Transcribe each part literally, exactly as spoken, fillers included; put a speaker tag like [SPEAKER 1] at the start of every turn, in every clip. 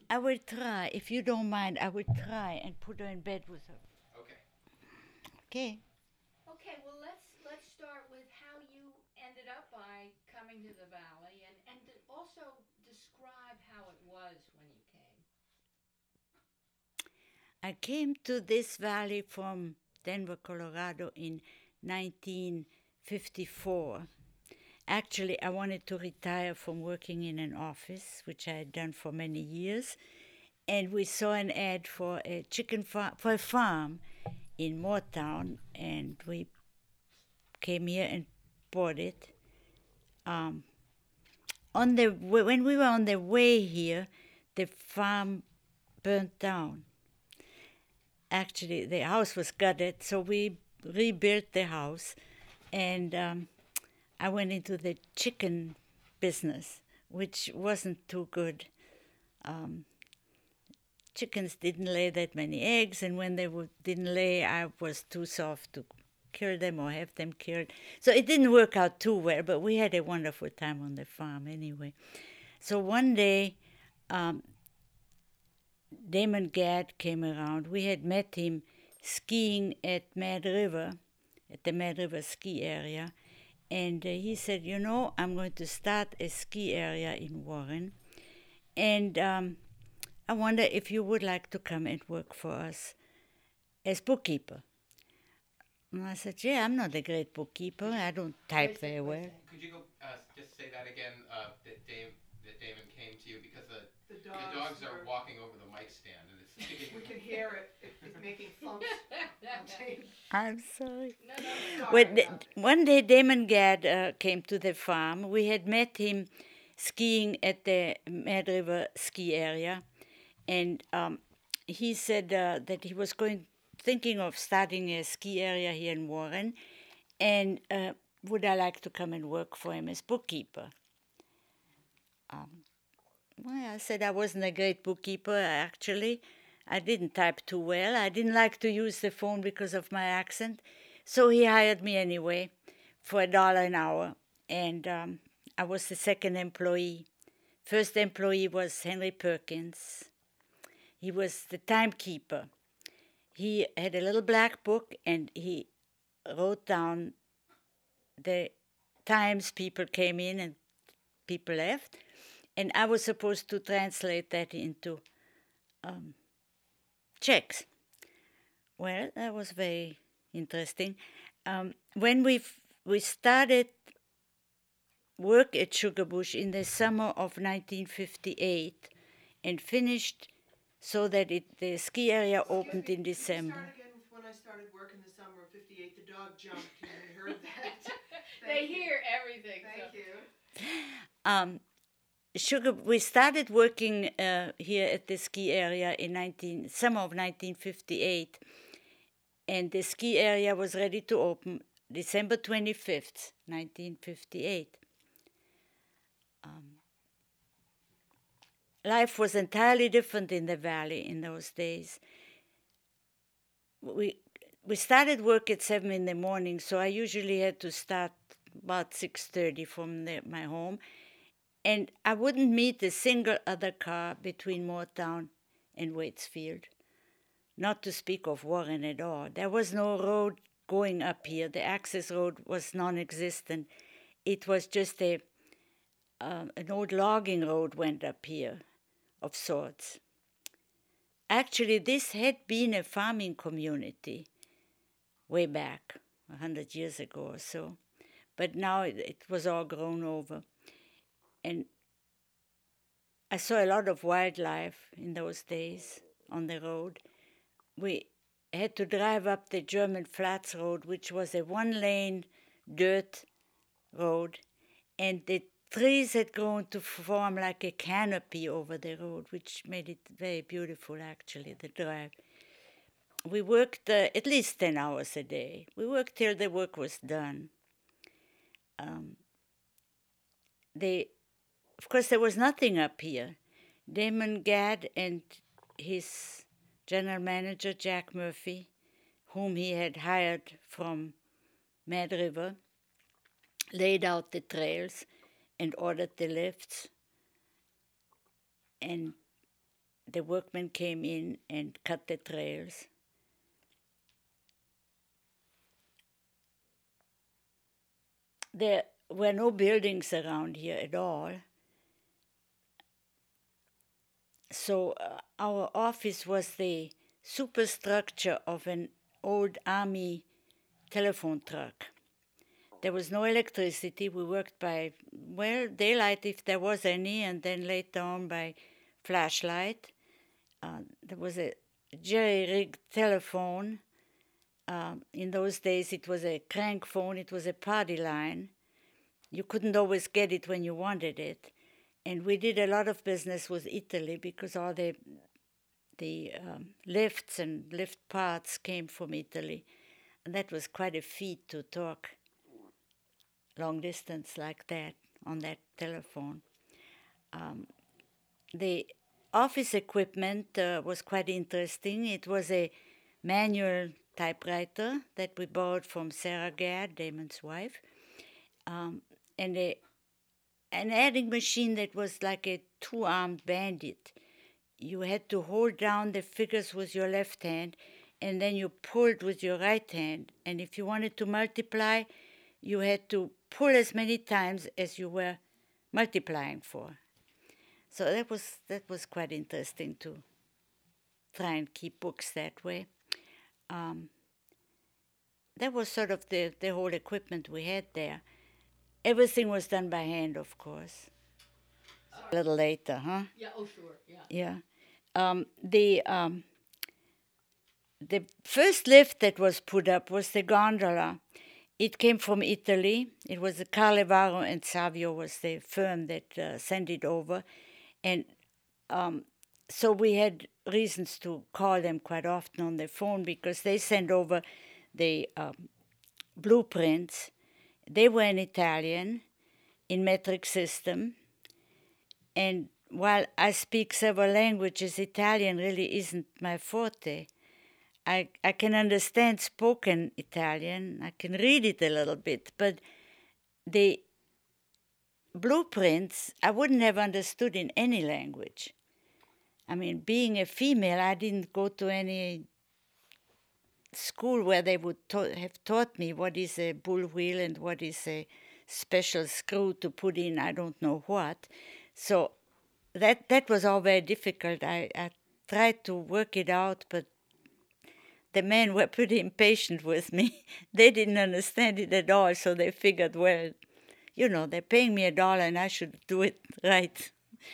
[SPEAKER 1] I will try. If you don't mind, I will try and put her in bed with her.
[SPEAKER 2] Okay.
[SPEAKER 1] Okay.
[SPEAKER 3] Okay, well let's let's start with how you ended up by coming to the valley, and and to also describe how it was when you came.
[SPEAKER 1] I came to this valley from Denver, Colorado in nineteen fifty-four. Actually, I wanted to retire from working in an office, which I had done for many years, and we saw an ad for a chicken farm, for a farm in Moortown, and we came here and bought it. Um, on the when we were on the way here, the farm burnt down. Actually, the house was gutted, so we rebuilt the house, and um, I went into the chicken business, which wasn't too good. Um, chickens didn't lay that many eggs, and when they would, didn't lay, I was too soft to kill them or have them killed. So it didn't work out too well, but we had a wonderful time on the farm anyway. So one day, um, Damon Gadd came around. We had met him skiing at Mad River, at the Mad River ski area. And uh, he said, you know, I'm going to start a ski area in Warren. And um, I wonder if you would like to come and work for us as bookkeeper. And I said, yeah, I'm not a great bookkeeper. I don't type very well.
[SPEAKER 2] Could you go uh, just say that again? Uh, that Dave, that Damon came to you because the
[SPEAKER 4] The
[SPEAKER 2] the
[SPEAKER 4] dogs,
[SPEAKER 2] dogs are
[SPEAKER 4] were-
[SPEAKER 2] walking over the mic stand and it's
[SPEAKER 4] We can hear it. It- It's making thumps on tape.
[SPEAKER 1] I'm sorry.
[SPEAKER 3] No, no, no.
[SPEAKER 1] Well,
[SPEAKER 4] Sorry
[SPEAKER 1] the-
[SPEAKER 4] about it.
[SPEAKER 1] one day Damon Gadd uh, came to the farm. We had met him skiing at the Mad River ski area, and um, he said uh, that he was going, thinking of starting a ski area here in Warren, and uh, would I like to come and work for him as bookkeeper? Um, well, I said I wasn't a great bookkeeper, actually. I didn't type too well. I didn't like to use the phone because of my accent. So he hired me anyway for a dollar an hour. And um, I was the second employee. First employee was Henry Perkins. He was the timekeeper. He had a little black book and he wrote down the times people came in and people left. And I was supposed to translate that into um, checks. Well, that was very interesting. Um, when we we started work at Sugarbush in the summer of nineteen fifty-eight and finished so that it, the ski area
[SPEAKER 4] Excuse
[SPEAKER 1] opened
[SPEAKER 4] me,
[SPEAKER 1] in
[SPEAKER 4] could you
[SPEAKER 1] December.
[SPEAKER 4] Start again with when I started work in the summer of fifty-eight. The dog jumped and we heard that.
[SPEAKER 3] They
[SPEAKER 4] Thank you.
[SPEAKER 3] hear everything.
[SPEAKER 4] Thank
[SPEAKER 3] so.
[SPEAKER 4] you.
[SPEAKER 1] Um, Sugar, we started working uh, here at the ski area in nineteen summer of nineteen fifty-eight, and the ski area was ready to open December twenty-fifth, nineteen fifty-eight. Um, life was entirely different in the valley in those days. We we started work at seven in the morning, so I usually had to start about six thirty from the, my home. And I wouldn't meet a single other car between Moortown and Waitsfield, not to speak of Warren at all. There was no road going up here. The access road was non-existent. It was just a uh, an old logging road went up here of sorts. Actually, this had been a farming community way back, a hundred years ago or so, but now it, it was all grown over. And I saw a lot of wildlife in those days on the road. We had to drive up the German Flats Road, which was a one-lane dirt road, and the trees had grown to form like a canopy over the road, which made it very beautiful, actually, the drive. We worked uh, at least ten hours a day. We worked till the work was done. Um, they Of course, there was nothing up here. Damon Gadd and his general manager, Jack Murphy, whom he had hired from Mad River, laid out the trails and ordered the lifts. And the workmen came in and cut the trails. There were no buildings around here at all. So uh, our office was the superstructure of an old army telephone truck. There was no electricity. We worked by, well, daylight if there was any, and then later on by flashlight. Uh, there was a jerry-rigged telephone. Um, in those days, it was a crank phone. It was a party line. You couldn't always get it when you wanted it. And we did a lot of business with Italy because all the the um, lifts and lift parts came from Italy. And that was quite a feat to talk long distance like that on that telephone. Um, the office equipment uh, was quite interesting. It was a manual typewriter that we borrowed from Sarah Gadd, Damon's wife, um, and a, an adding machine that was like a two-armed bandit. You had to hold down the figures with your left hand, and then you pulled with your right hand. And if you wanted to multiply, you had to pull as many times as you were multiplying for. So that was that was quite interesting to try and keep books that way. Um, that was sort of the, the whole equipment we had there. Everything was done by hand, of course. A little later, huh?
[SPEAKER 3] Yeah, oh, sure, yeah.
[SPEAKER 1] Yeah. Um, the um, the first lift that was put up was the gondola. It came from Italy. It was the Carlevaro and Savio was the firm that uh, sent it over. And um, so we had reasons to call them quite often on the phone because they sent over the um, blueprints. They were in Italian, in metric system. And while I speak several languages, Italian really isn't my forte. I, I can understand spoken Italian, I can read it a little bit, but the blueprints I wouldn't have understood in any language. I mean, being a female, I didn't go to any school where they would ta- have taught me what is a bull wheel and what is a special screw to put in I don't know what. So that that was all very difficult. I, I tried to work it out, but the men were pretty impatient with me. They didn't understand it at all, so they figured, well, you know, they're paying me a dollar and I should do it right.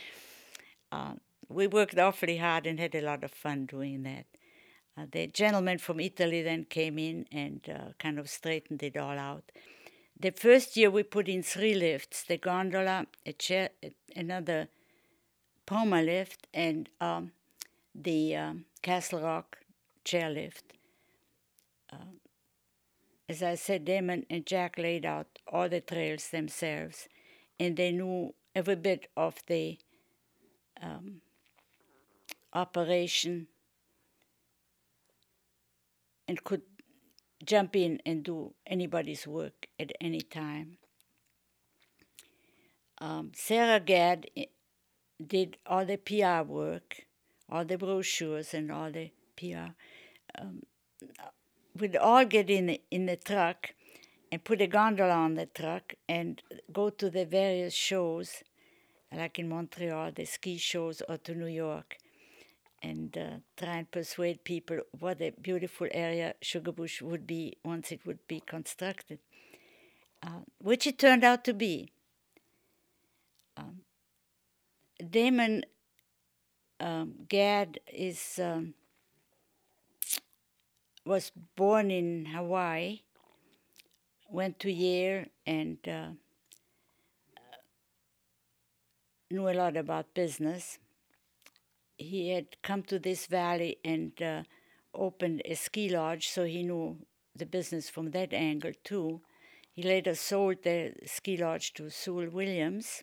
[SPEAKER 1] Uh, we worked awfully hard and had a lot of fun doing that. Uh, the gentleman from Italy then came in and uh, kind of straightened it all out. The first year we put in three lifts, the gondola, a chair, another Poma lift, and um, the um, Castle Rock chairlift. Uh, as I said, Damon and Jack laid out all the trails themselves, and they knew every bit of the um, operation and could jump in and do anybody's work at any time. Um, Sarah Gadd did all the P R work, all the brochures and all the P R. Um, we'd all get in the, in the truck and put a gondola on the truck and go to the various shows, like in Montreal, the ski shows, or to New York, and uh, try and persuade people what a beautiful area Sugarbush would be once it would be constructed, uh, which it turned out to be. Um, Damon um, Gadd is um, was born in Hawaii, went to Yale, and uh, knew a lot about business. He had come to this valley and uh, opened a ski lodge, so he knew the business from that angle too. He later sold the ski lodge to Sewell Williams.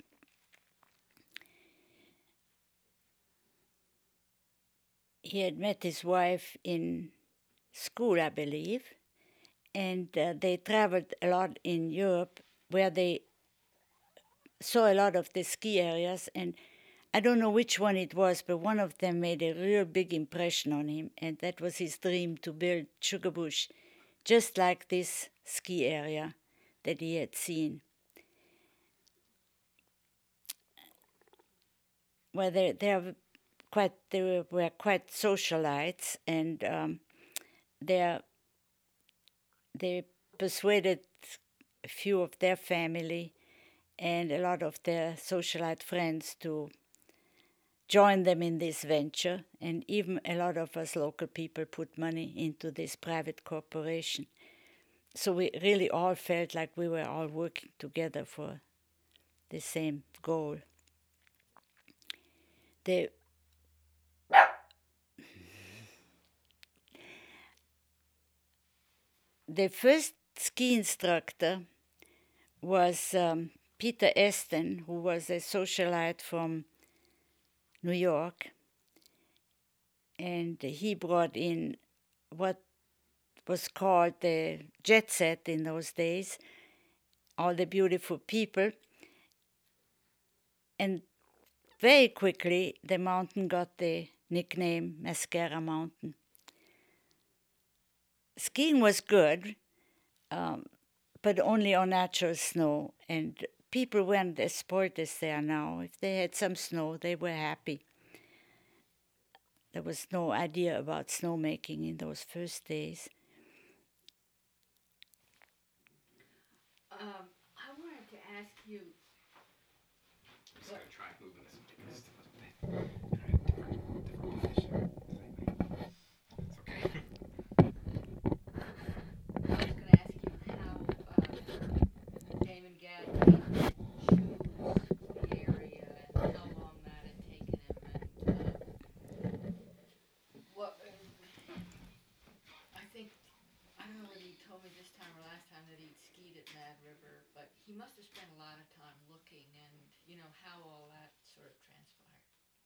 [SPEAKER 1] He had met his wife in school, I believe, and uh, they traveled a lot in Europe where they saw a lot of the ski areas, and I don't know which one it was, but one of them made a real big impression on him, and that was his dream to build Sugarbush just like this ski area that he had seen. Well, they they are quite they were, were quite socialites, and um, they they persuaded a few of their family and a lot of their socialite friends to join them in this venture, and even a lot of us local people put money into this private corporation. So we really all felt like we were all working together for the same goal. The the first ski instructor was um, Peter Esten, who was a socialite from New York, and he brought in what was called the jet set in those days, all the beautiful people, and very quickly the mountain got the nickname Mascara Mountain. Skiing was good, um, but only on natural snow, and people weren't as spoiled as they are now. If they had some snow, they were happy. There was no idea about snowmaking in those first days.
[SPEAKER 3] Um, I wanted to ask you,
[SPEAKER 2] I'm just gonna try moving this just a little bit. Try a different, different position. It's okay.
[SPEAKER 3] I was going to ask you how uh, Damon Gadd came to choose the area and how long that had taken him, and uh, what. Uh, I think I don't know whether you told me this time or last time that he'd skied at Mad River, but he must have spent a lot of time looking, and you know how all that sort of transpired.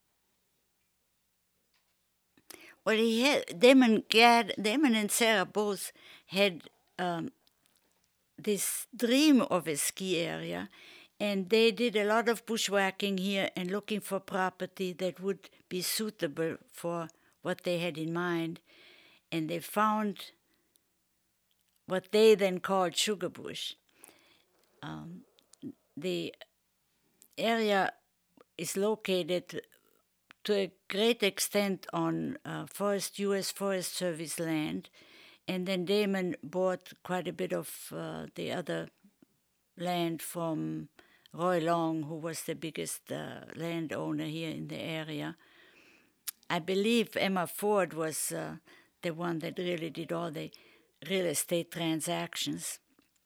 [SPEAKER 1] Well, he had Damon Gadd, Damon and Sarah both had um, this dream of a ski area, and they did a lot of bushwhacking here and looking for property that would be suitable for what they had in mind, and they found what they then called Sugarbush. Um, the area is located to a great extent on uh, forest U S Forest Service land, and then Damon bought quite a bit of uh, the other land from Roy Long, who was the biggest uh, landowner here in the area. I believe Emma Ford was uh, the one that really did all the real estate transactions.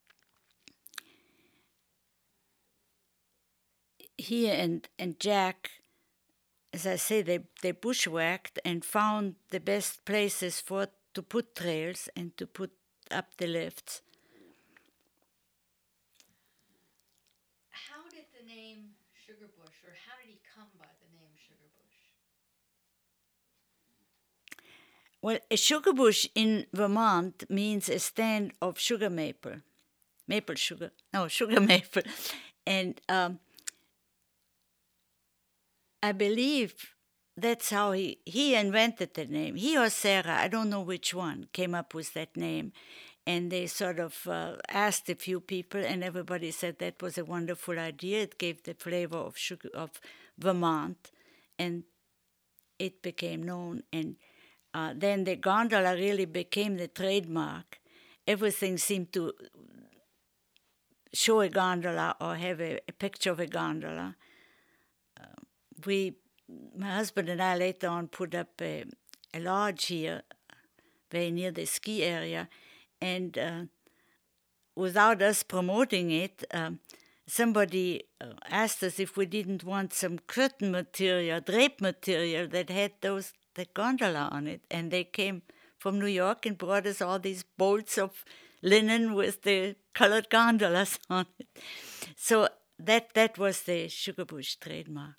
[SPEAKER 1] He and, and Jack, as I say, they, they bushwhacked and found the best places for to put trails and to put up the lifts.
[SPEAKER 3] How did the name Sugarbush, or how did he come by the name Sugarbush?
[SPEAKER 1] Well, a sugar bush in Vermont means a stand of sugar maple, maple sugar, no, sugar maple. And um, I believe that's how he, he invented the name. He or Sarah, I don't know which one, came up with that name. And they sort of uh, asked a few people, and everybody said that was a wonderful idea. It gave the flavor of sugar, of Vermont, and it became known. And uh, then the gondola really became the trademark. Everything seemed to show a gondola or have a, a picture of a gondola. Uh, we, my husband and I later on put up a, a lodge here, very near the ski area, and uh, without us promoting it, um, somebody uh, asked us if we didn't want some curtain material, drape material that had those the gondola on it, and they came from New York and brought us all these bolts of linen with the colored gondolas on it. So that that was the Sugarbush trademark.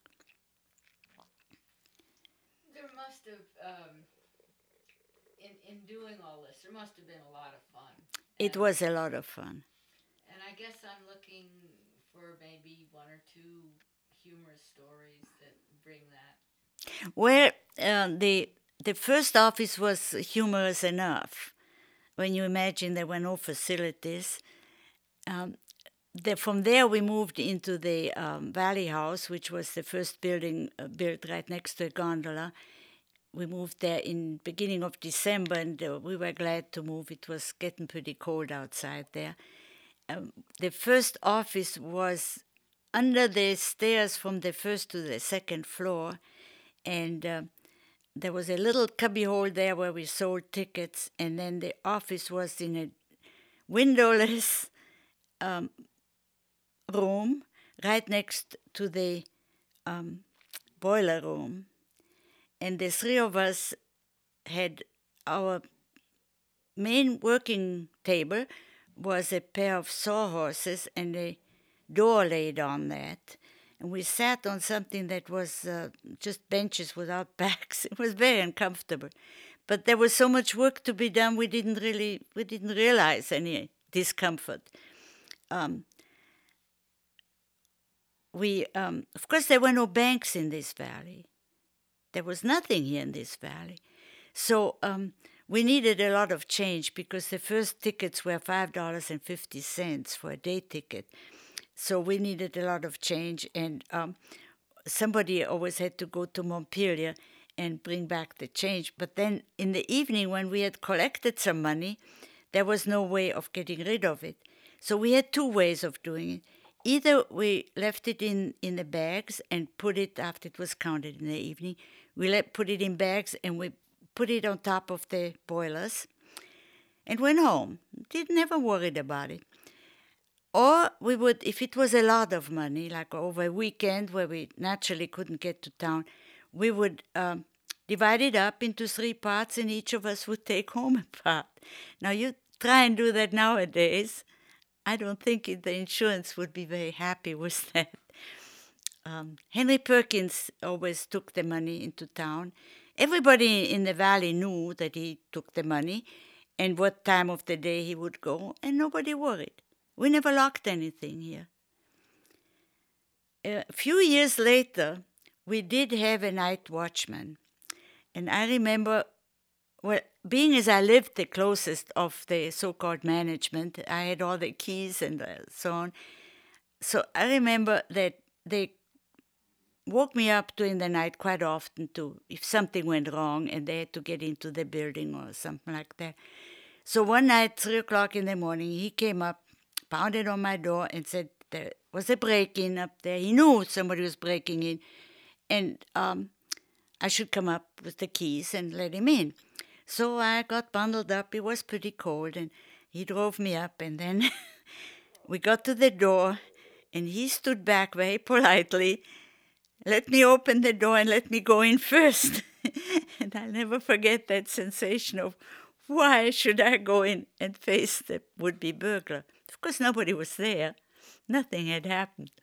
[SPEAKER 3] There must have, um, in in doing all this, there must have been a lot of fun.
[SPEAKER 1] It
[SPEAKER 3] And-
[SPEAKER 1] was a lot of fun.
[SPEAKER 3] And I guess I'm looking for maybe one or two humorous stories that bring that?
[SPEAKER 1] Well, uh, the the first office was humorous enough. When you imagine there were no facilities. Um, the, from there, we moved into the um, Valley House, which was the first building uh, built right next to a gondola. We moved there in beginning of December, and uh, we were glad to move. It was getting pretty cold outside there. Um, the first office was under the stairs from the first to the second floor, and uh, there was a little cubby hole there where we sold tickets, and then the office was in a windowless um, room right next to the um, boiler room. And the three of us had our main working table was a pair of sawhorses and a door laid on that. And we sat on something that was uh, just benches without backs. It was very uncomfortable. But there was so much work to be done, we didn't really, we didn't realize any discomfort. Um, we, um, of course, there were no banks in this valley. There was nothing here in this valley. So um, we needed a lot of change because the first tickets were five dollars and fifty cents for a day ticket. So we needed a lot of change, and um, somebody always had to go to Montpelier and bring back the change. But then in the evening, when we had collected some money, there was no way of getting rid of it. So we had two ways of doing it. Either we left it in, in the bags and put it after it was counted in the evening. We let put it in bags and we put it on top of the boilers and went home. Did never worried about it. Or we would, if it was a lot of money, like over a weekend where we naturally couldn't get to town, we would um, divide it up into three parts and each of us would take home a part. Now you try and do that nowadays. I don't think it, the insurance would be very happy with that. Um, Henry Perkins always took the money into town. Everybody in the valley knew that he took the money and what time of the day he would go, and nobody worried. We never locked anything here. A few years later, we did have a night watchman. And I remember, well, being as I lived the closest of the so-called management, I had all the keys and uh, so on. So I remember that they woke me up during the night quite often to, if something went wrong and they had to get into the building or something like that. So one night, three o'clock in the morning, he came up, pounded on my door and said there was a break-in up there. He knew somebody was breaking in, and um, I should come up with the keys and let him in. So I got bundled up. It was pretty cold, and he drove me up, and then we got to the door, and he stood back very politely, let me open the door and let me go in first. And I'll never forget that sensation of, why should I go in and face the would-be burglar? Of course, nobody was there. Nothing had happened.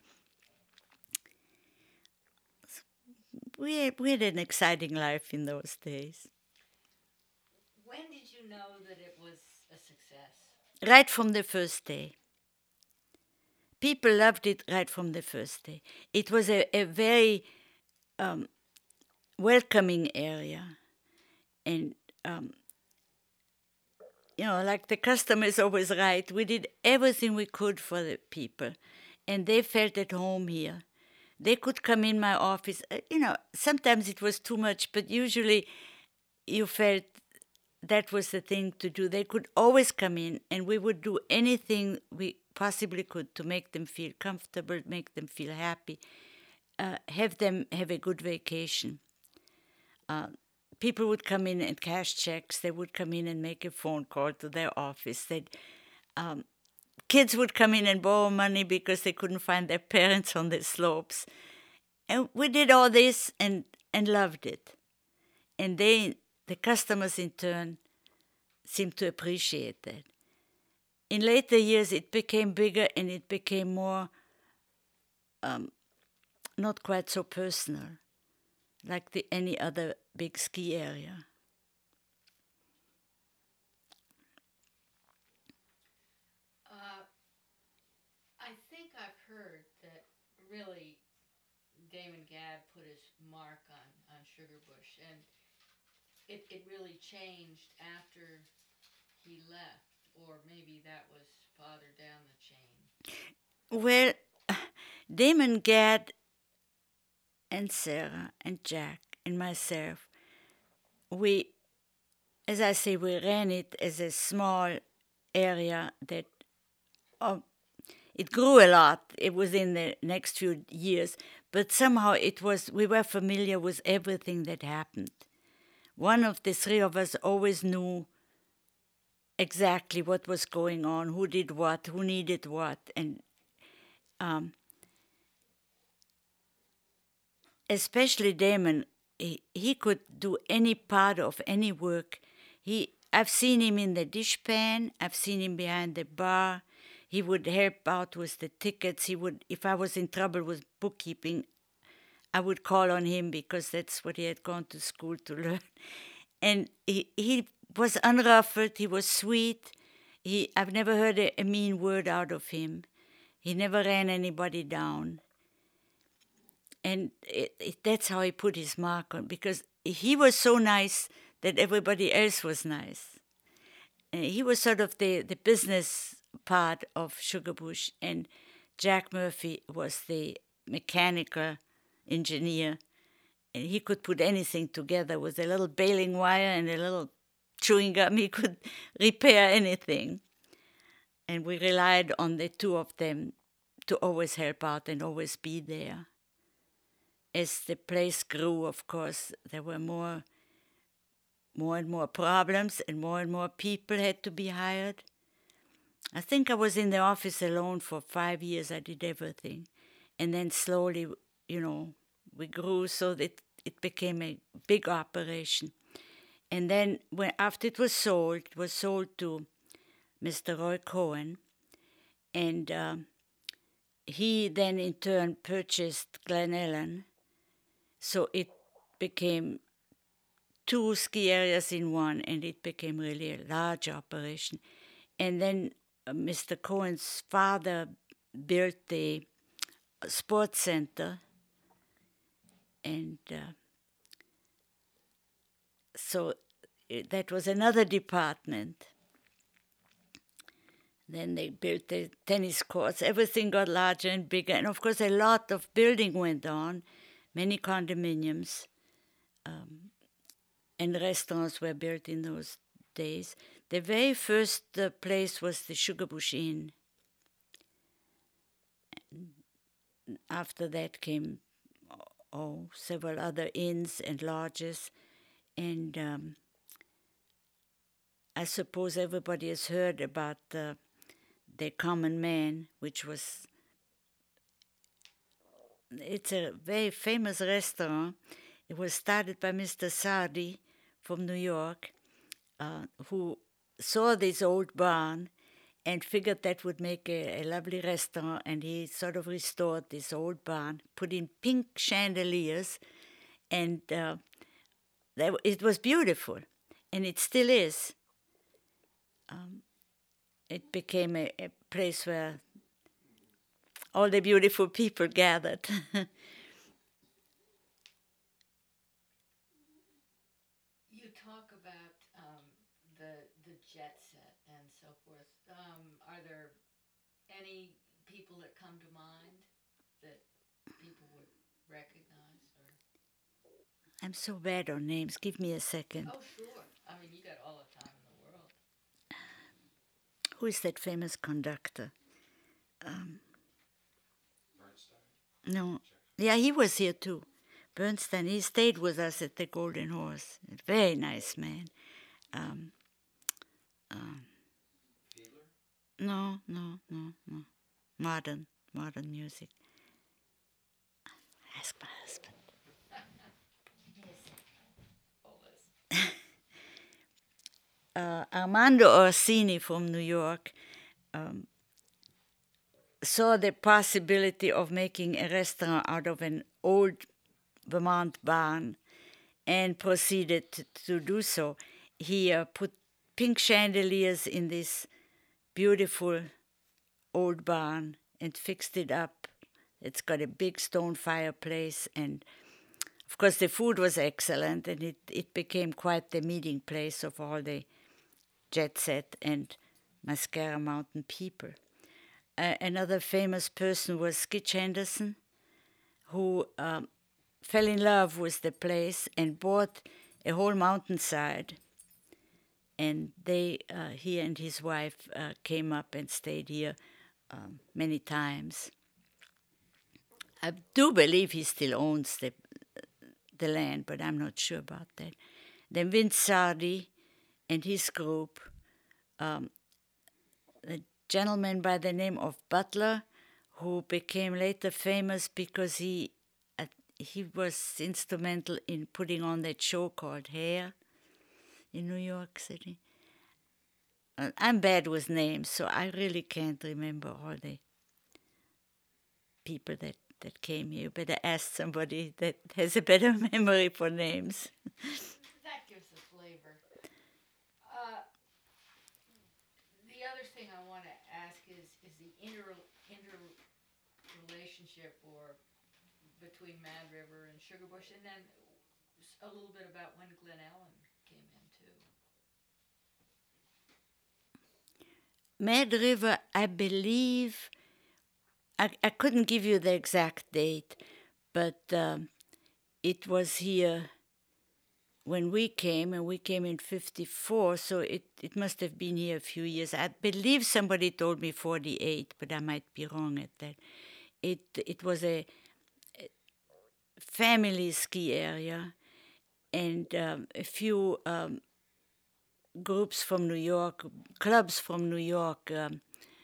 [SPEAKER 1] We had, we had an exciting life in those days.
[SPEAKER 3] When did you know that it was a success?
[SPEAKER 1] Right from the first day. People loved it right from the first day. It was a, a very um, welcoming area. And, um, you know, like the customer is always right. We did everything we could for the people. And they felt at home here. They could come in my office. Uh, you know, sometimes it was too much, but usually you felt that was the thing to do. They could always come in, and we would do anything we possibly could to make them feel comfortable, make them feel happy, uh, have them have a good vacation. Uh, people would come in and cash checks. They would come in and make a phone call to their office. They'd, um, kids would come in and borrow money because they couldn't find their parents on the slopes. And we did all this and, and loved it. And they, the customers in turn, seemed to appreciate that. In later years, it became bigger and it became more um, not quite so personal, like the, any other big ski area.
[SPEAKER 3] Uh, I think I've heard that really Damon Gadd put his mark on, on Sugar Bush, and it, it really changed after he left, or maybe that was farther down the chain.
[SPEAKER 1] Well, Damon Gadd and Sarah and Jack and myself, we, as I say, we ran it as a small area that uh, it grew a lot it within the next few years, but somehow it was we were familiar with everything that happened. One of the three of us always knew exactly what was going on, who did what, who needed what, and um, especially Damon, he, he could do any part of any work. He, I've seen him in the dishpan. I've seen him behind the bar. He would help out with the tickets. He would, if I was in trouble with bookkeeping, I would call on him because that's what he had gone to school to learn. And he, he was unruffled. He was sweet. He, I've never heard a, a mean word out of him. He never ran anybody down. And it, it, that's how he put his mark on, because he was so nice that everybody else was nice. And he was sort of the, the business part of Sugar Bush, and Jack Murphy was the mechanical engineer, and he could put anything together with a little baling wire and a little chewing gum. He could repair anything. And we relied on the two of them to always help out and always be there. As the place grew, of course, there were more, more and more problems, and more and more people had to be hired. I think I was in the office alone for five years. I did everything. And then slowly, you know, we grew so that it became a big operation. And then when after it was sold, it was sold to Mister Roy Cohen. And um, he then in turn purchased Glen Ellen. So it became two ski areas in one, and it became really a large operation. And then uh, Mister Cohen's father built the sports center, and uh, so it, that was another department. Then they built the tennis courts. Everything got larger and bigger. And of course, a lot of building went on, many condominiums, um, and restaurants were built in those days. The very first uh, place was the Sugar Bush Inn. And after that came oh, several other inns and lodges. And um, I suppose everybody has heard about uh, the Common Man, which was, it's a very famous restaurant. It was started by Mister Sardi from New York, uh, who saw this old barn and figured that would make a, a lovely restaurant, and he sort of restored this old barn, put in pink chandeliers, and uh, that, it was beautiful, and it still is. Um, it became a, a place where all the beautiful people gathered.
[SPEAKER 3] You talk about um, the the jet set and so forth. Um, are there any people that come to mind that people would recognize? Or?
[SPEAKER 1] I'm so bad on names. Give me a second.
[SPEAKER 3] Oh, sure. I mean, you got all the time in the world.
[SPEAKER 1] Who is that famous conductor? Um,
[SPEAKER 2] Bernstein.
[SPEAKER 1] no. Yeah, he was here too. Bernstein, he stayed with us at the Golden Horse. A very nice man. Um, um,
[SPEAKER 2] Fiedler?
[SPEAKER 1] no, no, no, no. Modern, modern music. Ask my husband. Uh, Armando Orsini from New York um, saw the possibility of making a restaurant out of an old Vermont barn and proceeded to, to do so. He uh, put pink chandeliers in this beautiful old barn and fixed it up It's got a big stone fireplace, and of course the food was excellent, and it, it became quite the meeting place of all the jet set and Mascara Mountain people. Uh, another famous person was Skitch Henderson, who um, fell in love with the place and bought a whole mountainside. And they, uh, he and his wife uh, came up and stayed here um, many times. I do believe he still owns the the land, but I'm not sure about that. Then Vince Sardi and his group, um, a gentleman by the name of Butler, who became later famous because he uh, he was instrumental in putting on that show called Hair in New York City. Uh, I'm bad with names, so I really can't remember all the people that, that came here. You better ask somebody that has a better memory for names.
[SPEAKER 3] That gives a flavor. Uh, the other thing I want to ask is is the inter interrelationship or between Mad River and Sugarbush, and then a little bit about when Glen Ellen came in too.
[SPEAKER 1] Mad River, I believe, I, I couldn't give you the exact date, but um, it was here when we came, and we came in fifty-four, so it, it must have been here a few years. I believe somebody told me forty-eight, but I might be wrong at that. It, it was a family ski area, and um, a few um, groups from New York, clubs from New York, um,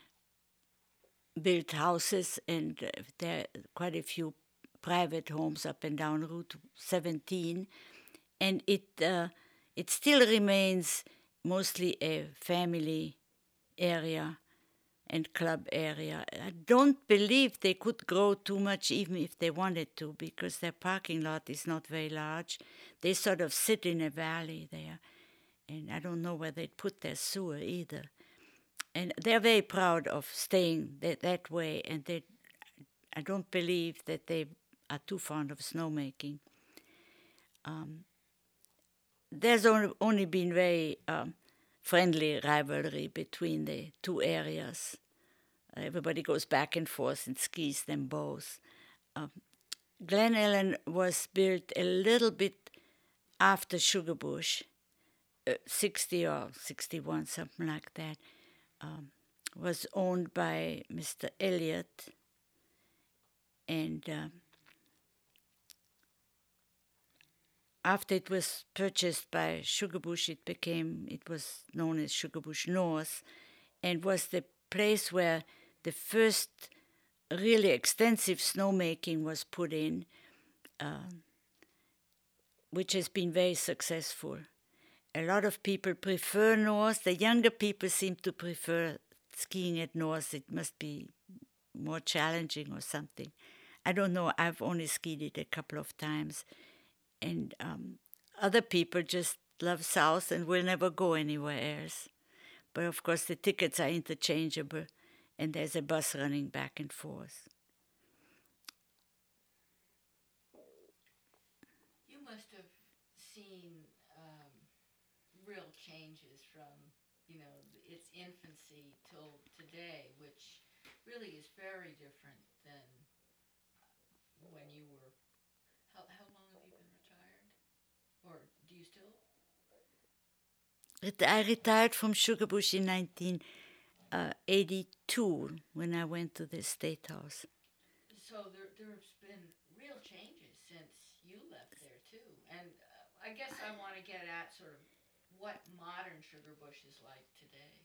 [SPEAKER 1] built houses, and uh, there are quite a few private homes up and down Route seventeen, and it uh, it still remains mostly a family area and club area. I don't believe they could grow too much even if they wanted to, because their parking lot is not very large. They sort of sit in a valley there, and I don't know where they'd put their sewer either. And they're very proud of staying that, that way, and they, I don't believe that they are too fond of snowmaking. Um, there's only, only been very um, friendly rivalry between the two areas. Everybody goes back and forth and skis them both. Um, Glen Ellen was built a little bit after Sugarbush, uh, sixty or sixty-one, something like that. Um, was owned by Mister Elliott, and um, after it was purchased by Sugarbush, it became, it was known as Sugarbush North, and was the place where the first really extensive snowmaking was put in, uh, which has been very successful. A lot of people prefer North. The younger people seem to prefer skiing at North. It must be more challenging or something. I don't know. I've only skied it a couple of times. And um, other people just love South and will never go anywhere else. But of course, the tickets are interchangeable, and there's a bus running back and forth.
[SPEAKER 3] You must have seen um, real changes from, you know, its infancy till today, which really is very different than when you were. How how long have you been retired, or do you still?
[SPEAKER 1] I retired from Sugarbush in nineteen eighty-two when I went to the State House.
[SPEAKER 3] So there there's been real changes since you left there too, and uh, I guess I want to get at sort of what modern Sugarbush is like today.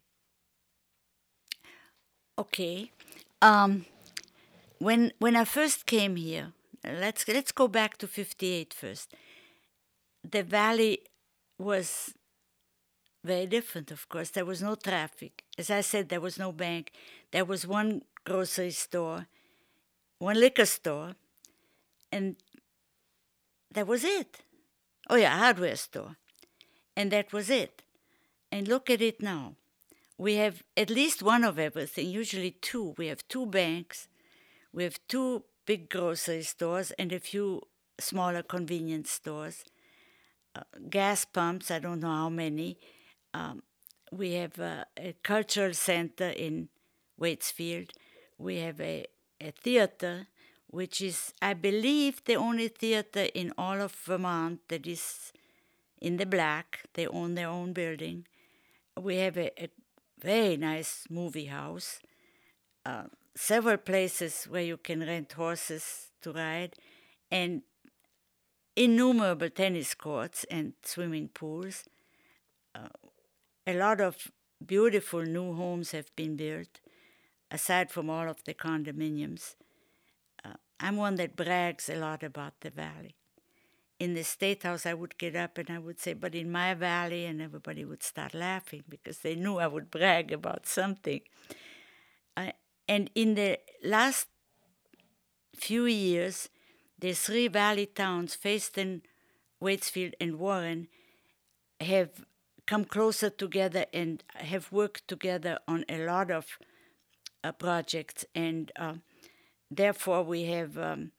[SPEAKER 1] Okay, um, when when I first came here, let's let's go back to fifty-eight first. The valley was very different, of course. There was no traffic. As I said, there was no bank. There was one grocery store, one liquor store, and that was it. Oh yeah, hardware store. And that was it. And look at it now. We have at least one of everything, usually two. We have two banks. We have two big grocery stores and a few smaller convenience stores. Uh, gas pumps, I don't know how many. Um, we have uh, a cultural center in Waitsfield. We have a, a theater, which is, I believe, the only theater in all of Vermont that is in the black. They own their own building. We have a, a very nice movie house, uh, several places where you can rent horses to ride, and innumerable tennis courts and swimming pools. Uh, a lot of beautiful new homes have been built, aside from all of the condominiums. Uh, I'm one that brags a lot about the valley. In the State House, I would get up and I would say, but in my valley, and everybody would start laughing because they knew I would brag about something. Uh, and in the last few years, the three valley towns, Fayston, Waitsfield, and Warren, have come closer together and have worked together on a lot of uh, projects. And uh, therefore, we have um,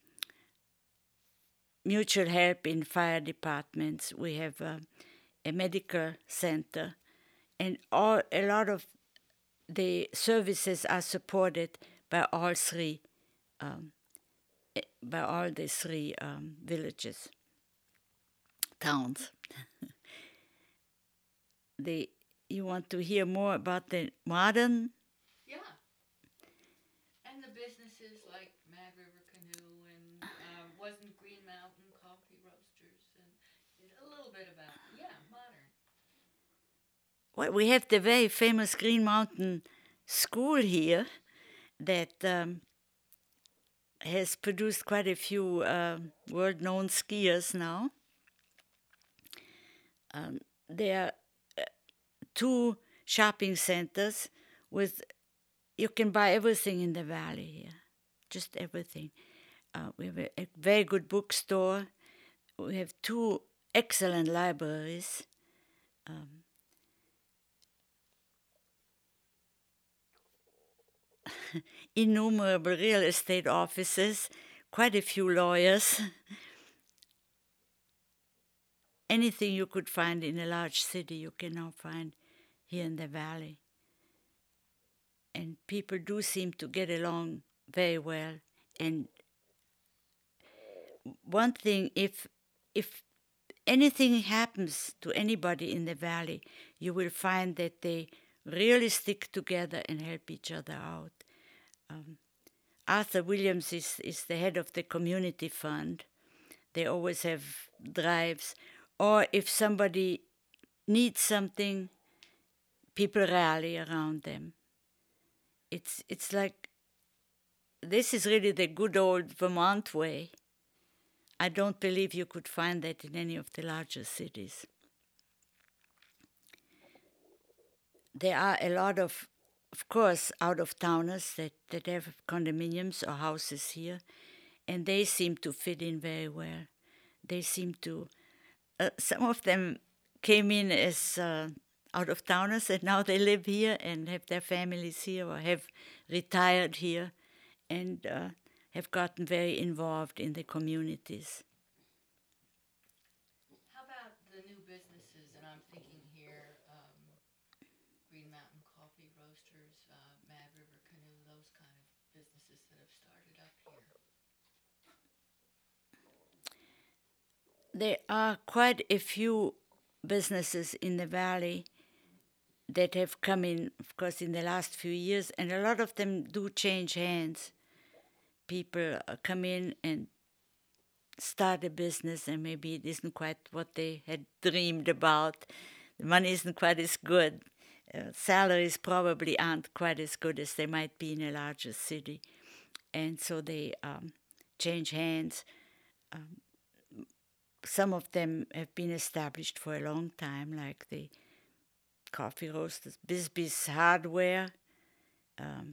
[SPEAKER 1] mutual help in fire departments. We have uh, a medical center, and all a lot of the services are supported by all three, um, by all the three um, villages, towns. the you want to hear more about the modern?
[SPEAKER 3] Yeah. And the businesses like Mad River Canoe and um, wasn't Green Mountain Coffee Roasters and a little bit about, yeah, modern.
[SPEAKER 1] Well, we have the very famous Green Mountain School here that um, has produced quite a few uh, world-known skiers now. Um, there are uh, two shopping centers with, you can buy everything in the valley here, just everything. Uh, we have a, a very good bookstore. We have two excellent libraries. Um, innumerable real estate offices, quite a few lawyers. Anything you could find in a large city, you can now find here in the valley. And people do seem to get along very well. And one thing, if if anything happens to anybody in the valley, you will find that they really stick together and help each other out. Um, Arthur Williams is, is the head of the community fund. They always have drives. Or if somebody needs something, people rally around them. It's it's like, this is really the good old Vermont way. I don't believe you could find that in any of the larger cities. There are a lot of, of course, out-of-towners that, that have condominiums or houses here, and they seem to fit in very well. They seem to, uh, some of them came in as uh, out-of-towners, and now they live here and have their families here or have retired here and uh, have gotten very involved in the communities.
[SPEAKER 3] How about the new businesses? And I'm thinking here, um, Green Mountain Coffee Roasters, uh, Mad River Canoe, those kind of businesses that have started up here.
[SPEAKER 1] There are quite a few businesses in the valley that have come in, of course, in the last few years, and a lot of them do change hands. People uh, come in and start a business, and maybe it isn't quite what they had dreamed about. The money isn't quite as good. Uh, salaries probably aren't quite as good as they might be in a larger city. And so they um, change hands. Um, some of them have been established for a long time, like the coffee roasters, Bisbee's Hardware, um,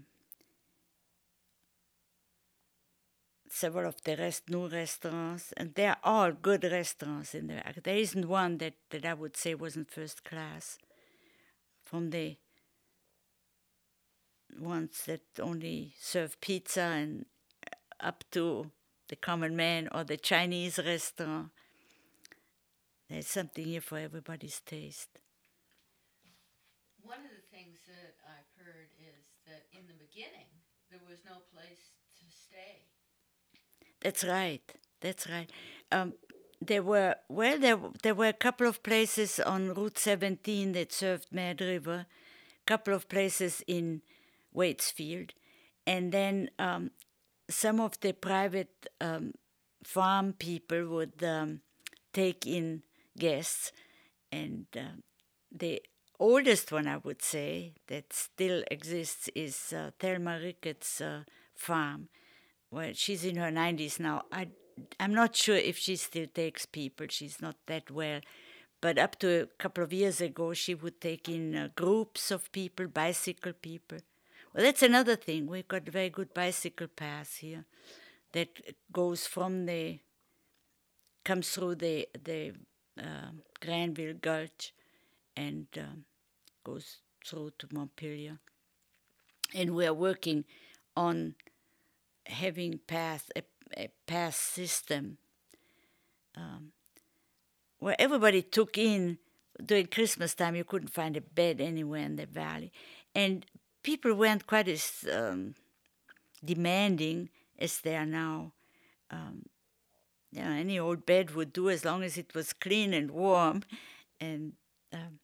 [SPEAKER 1] several of the rest new restaurants, and they're all good restaurants in there. There isn't one that, that I would say wasn't first class. From the ones that only serve pizza and up to the common man or the Chinese restaurant. There's something here for everybody's taste.
[SPEAKER 3] One of the things that I've heard is that in the beginning there was no place to stay.
[SPEAKER 1] That's right. That's right. Um, there were well, there there were a couple of places on Route seventeen that served Mad River, a couple of places in Waitsfield, and then um, some of the private um, farm people would um, take in guests, and uh, the oldest one I would say that still exists is uh, Thelma Ricketts' uh, farm. Well, she's in her nineties now. I, I'm not sure if she still takes people. She's not that well. But up to a couple of years ago, she would take in uh, groups of people, bicycle people. Well, that's another thing. We've got a very good bicycle path here that goes from the, comes through the, the uh, Granville Gulch and um, goes through to Montpelier. And we are working on having path, a, a path system um, where everybody took in. During Christmas time, you couldn't find a bed anywhere in the valley. And people weren't quite as um, demanding as they are now. Um, you know, any old bed would do as long as it was clean and warm. And um,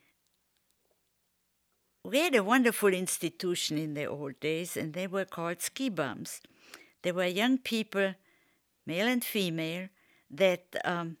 [SPEAKER 1] we had a wonderful institution in the old days, and they were called ski bums. They were young people, male and female, that um,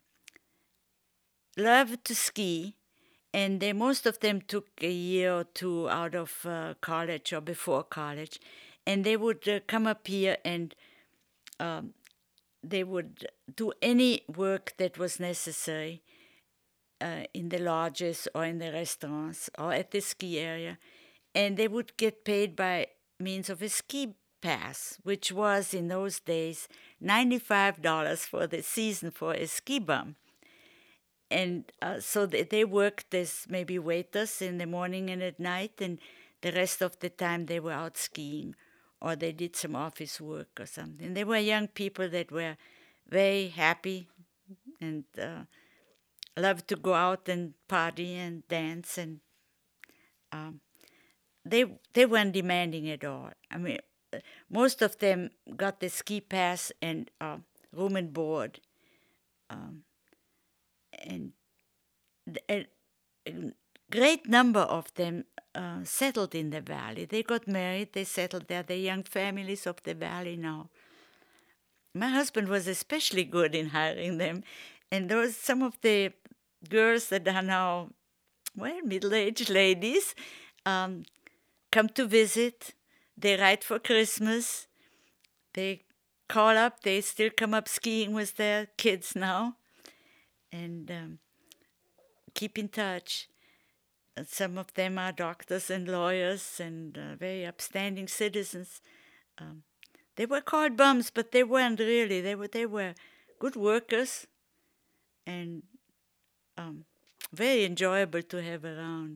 [SPEAKER 1] loved to ski, and they, most of them took a year or two out of uh, college or before college, and they would uh, come up here and um, they would do any work that was necessary uh, in the lodges or in the restaurants or at the ski area, and they would get paid by means of a ski pass, which was in those days ninety-five dollars for the season for a ski bum. And uh, so they, they worked as maybe waiters in the morning and at night, and the rest of the time they were out skiing or they did some office work or something. They were young people that were very happy and uh, loved to go out and party and dance, and um, they they weren't demanding at all. I mean, most of them got the ski pass and uh, room and board. Um, and a, a great number of them uh, settled in the valley. They got married, they settled there. They're young families of the valley now. My husband was especially good in hiring them. And those some of the girls that are now, well, middle-aged ladies, um, come to visit. They ride for Christmas. They call up. They still come up skiing with their kids now. And um, keep in touch. Uh, some of them are doctors and lawyers and uh, very upstanding citizens. Um, they were called bums, but they weren't really. They were they were good workers and um, very enjoyable to have around.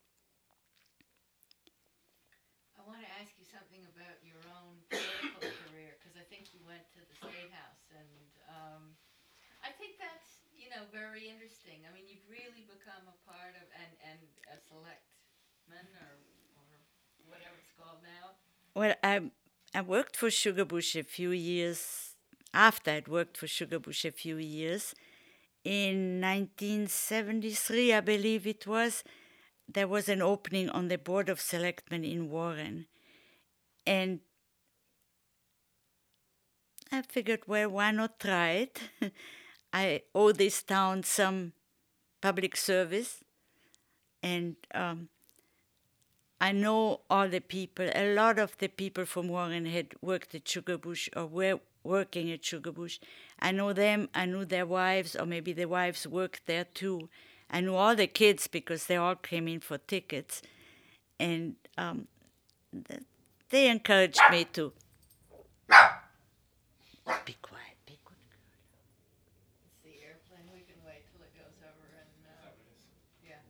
[SPEAKER 3] I want to ask you something about your own political career, because I think you went to the State House, and um, I think that's, you know, very interesting. I mean, you've really become a part of, and, and a selectman, or, or whatever it's called now.
[SPEAKER 1] Well, I I worked for Sugarbush a few years, after I'd worked for Sugarbush a few years. In nineteen seventy-three, I believe it was, there was an opening on the Board of Selectmen in Warren. And I figured, well, why not try it? I owe this town some public service. And um, I know all the people. A lot of the people from Warren had worked at Sugarbush or were working at Sugarbush. I know them, I knew their wives, or maybe the wives worked there too. I knew all the kids because they all came in for tickets. And um, they encouraged me to be quiet, be good.
[SPEAKER 3] It's the airplane. We can wait till it goes over and, uh, yeah.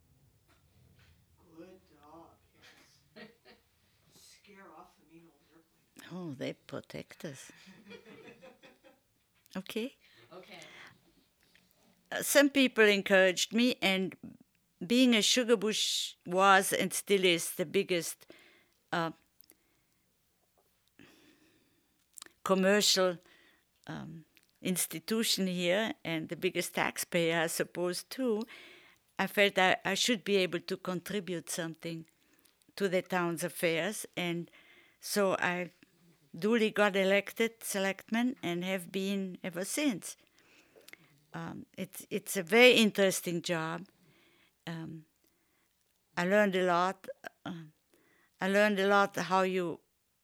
[SPEAKER 4] Good dog, yes. Scare off the mean old airplane.
[SPEAKER 1] Oh, they protect us. Okay.
[SPEAKER 3] Okay.
[SPEAKER 1] Uh, some people encouraged me, and being a sugar bush was and still is the biggest uh, commercial um, institution here and the biggest taxpayer, I suppose, too. I felt I, I should be able to contribute something to the town's affairs, and so I duly got elected selectman and have been ever since. Um, it's it's a very interesting job. Um, I learned a lot. Uh, I learned a lot how you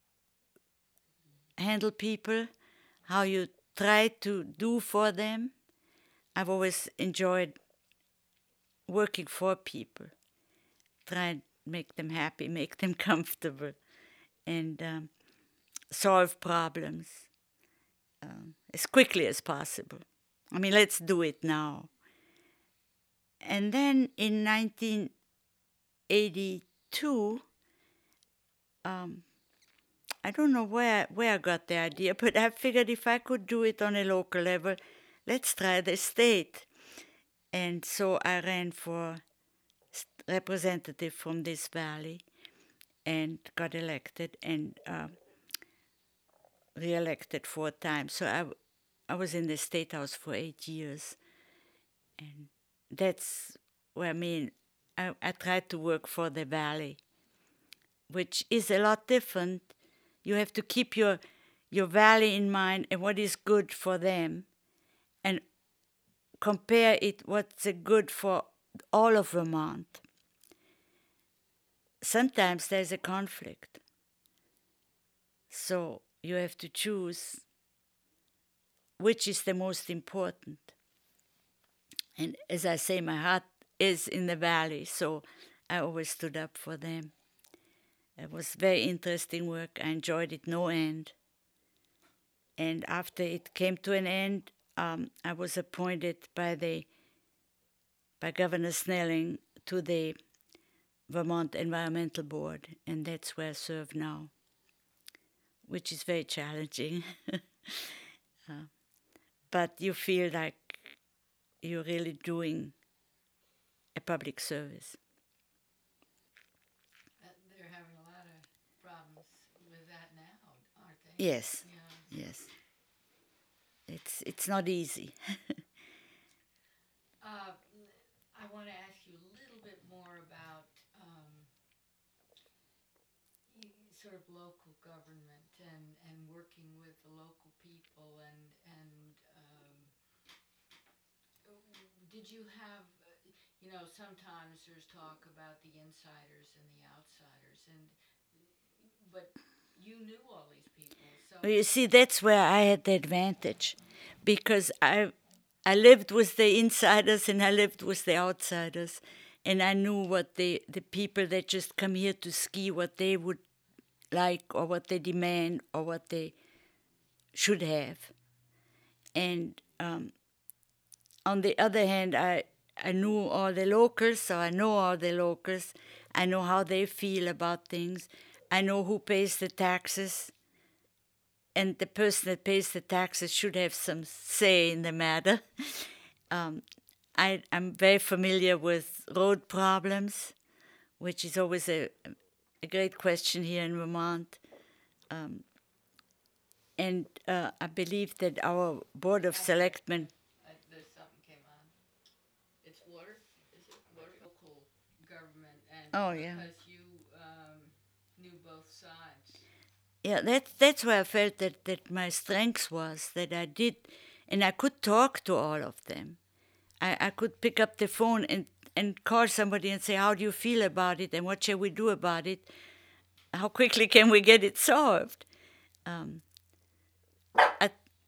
[SPEAKER 1] handle people, how you try to do for them. I've always enjoyed working for people, try to make them happy, make them comfortable, and um, solve problems um, as quickly as possible. I mean, let's do it now. And then in nineteen eighty-two, um, I don't know where, where I got the idea, but I figured if I could do it on a local level, let's try the state. And so I ran for representative from this valley and got elected and uh, re-elected four times. So I, I was in the State House for eight years. And that's where, I mean, I, I tried to work for the valley, which is a lot different. You have to keep your your valley in mind and what is good for them, and compare it what's good for all of Vermont. Sometimes there's a conflict, so you have to choose which is the most important. And as I say, my heart is in the valley, so I always stood up for them. It was very interesting work. I enjoyed it no end. And after it came to an end, um, I was appointed by the by Governor Snelling to the Vermont Environmental Board, and that's where I serve now, which is very challenging. uh, but you feel like you're really doing a public service.
[SPEAKER 3] They're having a lot of problems with that now, aren't they?
[SPEAKER 1] Yes,
[SPEAKER 3] Yeah.
[SPEAKER 1] yes. It's it's not easy.
[SPEAKER 3] Uh, I want to ask you a little bit more about um, sort of local government and, and working with the local people and and um, did you have, you know, sometimes there's talk about the insiders and the outsiders, and but you knew all these people, so
[SPEAKER 1] Well, you see, that's where I had the advantage, because I I lived with the insiders and I lived with the outsiders, and I knew what the the people that just come here to ski, what they would like or what they demand or what they should have. And um, on the other hand, I I knew all the locals, so I know all the locals. I know how they feel about things. I know who pays the taxes. And the person that pays the taxes should have some say in the matter. um, I, I'm very familiar with road problems, which is always a, a great question here in Vermont. Um, and uh, I believe that our Board of Selectmen.
[SPEAKER 3] Uh, there's something came on. It's water, is it water? Local government, and
[SPEAKER 1] Oh, yeah.
[SPEAKER 3] because you um, knew both sides.
[SPEAKER 1] Yeah, that's that's where I felt that, that my strength was, that I did, and I could talk to all of them. I, I could pick up the phone and, and call somebody and say, how do you feel about it, and what shall we do about it? How quickly can we get it solved? Um, I,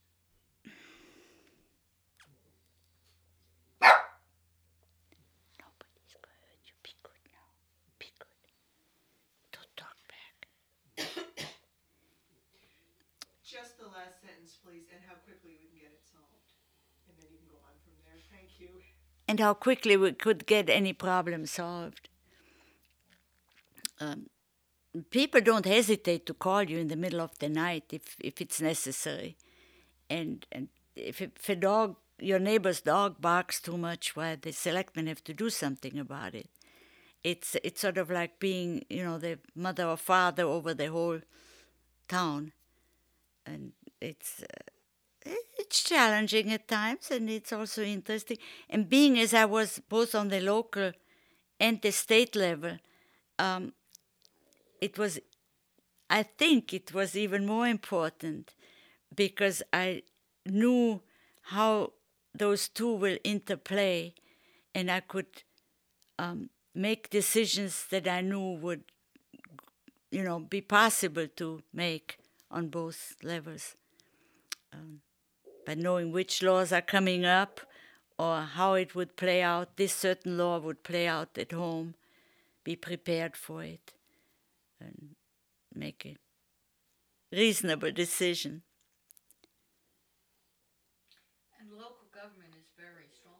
[SPEAKER 1] Nobody's going to hurt you. Be good now. Be good. Don't talk back.
[SPEAKER 4] Just the last sentence, please, and how quickly we can get it solved. And then you can go on from there. Thank you.
[SPEAKER 1] And how quickly we could get any problem solved. Um, people don't hesitate to call you in the middle of the night if, if it's necessary. And and if, if a dog, your neighbor's dog barks too much, well, the selectmen have to do something about it. It's it's sort of like being, you know, the mother or father over the whole town. And it's uh, it's challenging at times, and it's also interesting. And being as I was both on the local and the state level, um, it was, I think it was even more important because I knew how those two will interplay, and I could um, make decisions that I knew would, you know, be possible to make on both levels. Um, by knowing which laws are coming up or how it would play out, this certain law would play out at home, be prepared for it, and make a reasonable decision.
[SPEAKER 3] And local government is very strong.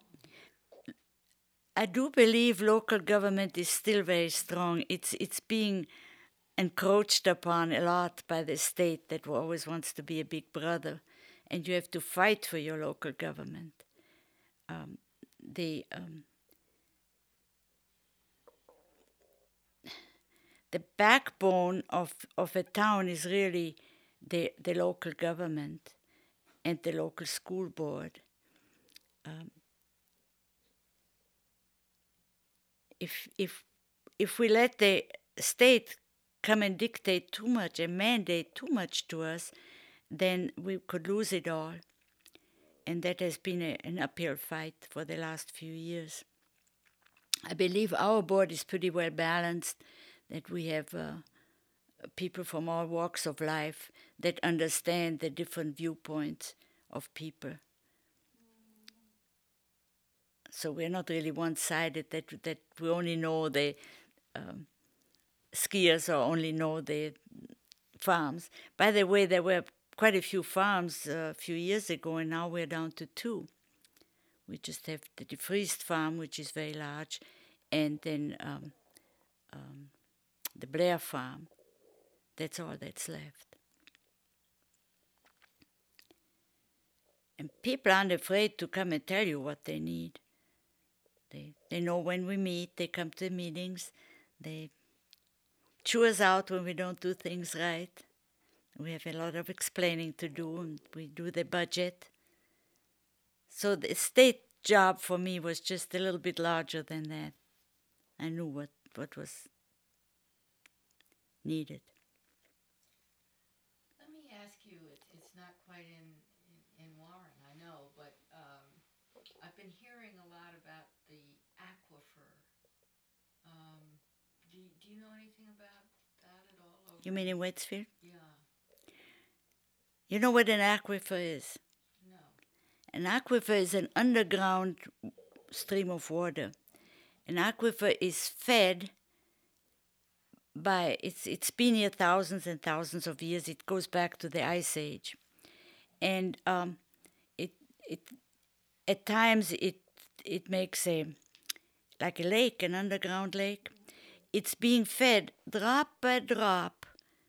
[SPEAKER 1] I do believe local government is still very strong. It's it's being encroached upon a lot by the state that always wants to be a big brother, and you have to fight for your local government. Um, the um, the backbone of, of a town is really the the local government and the local school board. Um, if if if we let the state come and dictate too much and mandate too much to us, then we could lose it all. And that has been a, an uphill fight for the last few years. I believe our board is pretty well balanced, that we have uh, people from all walks of life that understand the different viewpoints of people. So we're not really one-sided, that, that we only know the um, skiers or only know the farms. By the way, there were quite a few farms uh, a few years ago, and now we're down to two. We just have the De Vriest farm, which is very large, and then um, um, the Blair farm. That's all that's left. And people aren't afraid to come and tell you what they need. They they know when we meet, they come to the meetings, they chew us out when we don't do things right. We have a lot of explaining to do, and we do the budget. So the state job for me was just a little bit larger than that. I knew what, what was needed.
[SPEAKER 3] Let me ask you, it's, it's not quite in, in, in Warren, I know, but um, I've been hearing a lot about the aquifer. Um, do, do you know anything about that at all? Over
[SPEAKER 1] You mean in Waitsfield?
[SPEAKER 3] Yeah,
[SPEAKER 1] You know what an aquifer is?
[SPEAKER 3] no.
[SPEAKER 1] An aquifer is an underground stream of water. An aquifer is fed by, it's it's been here thousands and thousands of years. It goes back to the Ice Age. And um, it it at times it it makes a, like a lake, an underground lake. It's being fed drop by drop,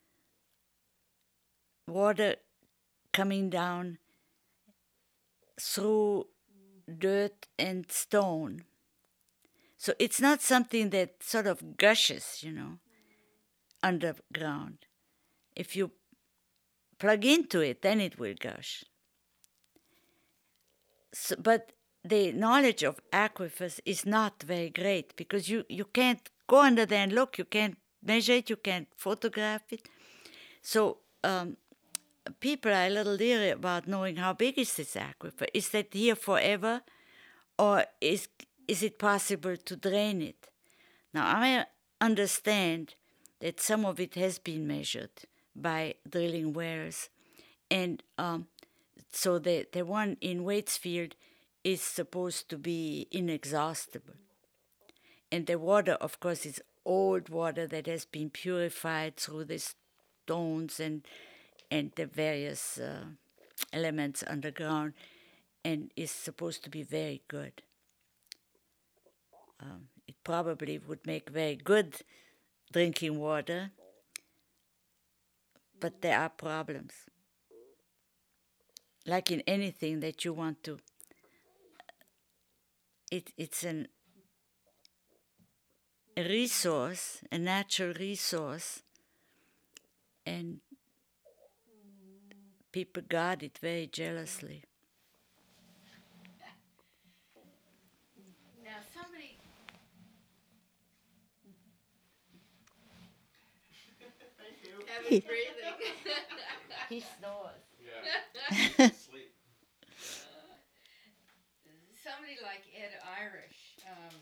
[SPEAKER 1] water coming down through dirt and stone. So it's not something that sort of gushes, you know, underground. If you plug into it, then it will gush. So, but the knowledge of aquifers is not very great because you, you can't go under there and look, you can't measure it, you can't photograph it. So um, people are a little leery about knowing how big is this aquifer. Is that here forever, or is is it possible to drain it? Now, I understand that some of it has been measured by drilling wells, and um, so the, the one in Waitsfield is supposed to be inexhaustible. And the water, of course, is old water that has been purified through the stones and and the various uh, elements underground, and is supposed to be very good. Um, it probably would make very good drinking water, but there are problems. Like in anything that you want to, it, it's an, a resource, a natural resource, and people guard it very jealously.
[SPEAKER 3] Now somebody. Heavy breathing.
[SPEAKER 1] He snores.
[SPEAKER 2] Yeah. Sleep.
[SPEAKER 3] Somebody like Ed Irish um,